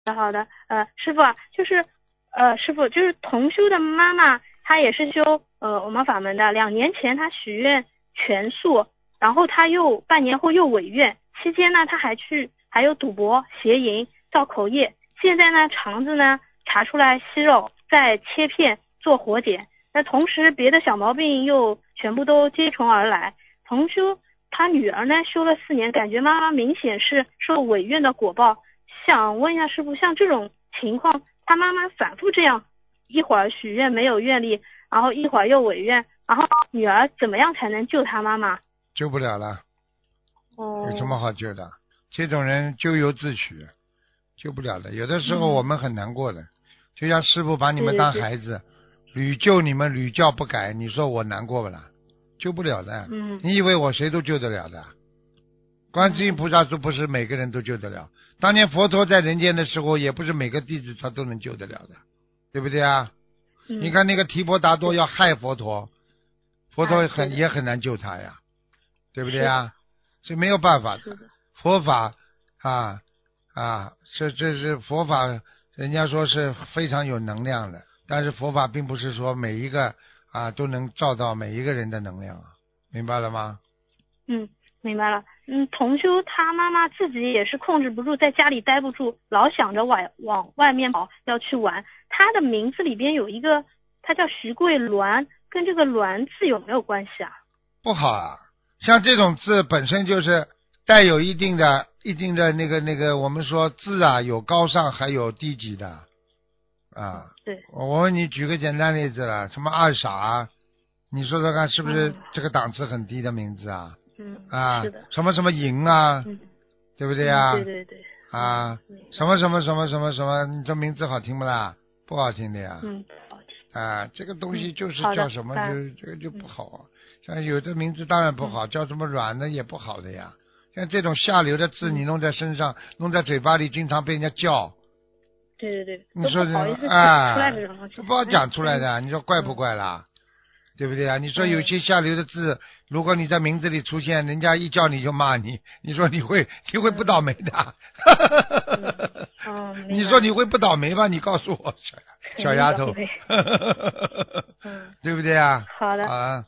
好的，师傅啊，师傅就是同修的妈妈，她也是修我们法门的。2年前她许愿全素，然后她又半年后又违愿，期间呢她还有赌博、邪淫、造口业，现在呢肠子呢查出来息肉，再切片做活检，那同时别的小毛病又全部都接踵而来。同修她女儿呢修了4年，感觉妈妈明显是受违愿的果报。想问一下师傅，像这种情况，他妈妈反复这样，一会儿许愿没有愿力，然后一会儿又违愿，然后女儿怎么样才能救他妈妈？ 救不了了， 哦， 有什么好救的？这种人咎由自取，救不了的。有的时候我们很难过的，就像师傅把你们当孩子，屡救你们屡教不改，你说我难过不啦？救不了的。你以为我谁都救得了的？观世音菩萨说不是每个人都救得了，当年佛陀在人间的时候，也不是每个弟子他都能救得了的，对不对啊？你看那个提婆达多要害佛陀，佛陀也很难救他呀，对不对啊？所以没有办法的。佛法这是佛法，人家说是非常有能量的，但是佛法并不是说每一个都能照到每一个人的能量啊，明白了吗？ 明白了。同修他妈妈自己也是控制不住，在家里待不住，老想着往外面跑，要去玩。他的名字里边有一个，他叫徐桂鸾，跟这个鸾字有没有关系啊？ 不好啊，像这种字本身就是带有一定的那个，我们说字啊，有高尚还有低级的啊。 对。 我问你，举个简单例子了，什么二傻，你说说看，是不是这个档次很低的名字啊？ 是的。 什么什么营啊，对不对啊？ 对。 什么什么什么什么什么，你这名字好听不啦？不好听的呀。 不好听。 这个东西就是叫什么，这个就不好啊。像有的名字当然不好，叫什么软的也不好的呀。像这种下流的字，你弄在身上，弄在嘴巴里，经常被人家叫。 对。 你说不好意思讲出来这种东西。 不好讲出来的，你说怪不怪啦？对不对啊？你说有些下流的字，如果你在名字里出现，人家一叫你就骂你，你说你会不倒霉的？你说你会不倒霉吧？你告诉我，小丫头，对不对啊？ 好的。